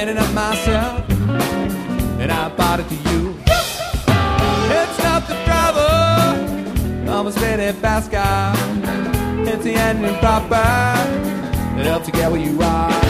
it up myself, and I bought it to you. It's not the trouble, almost Benny Pascal. It's the ending proper that helps you get where you are.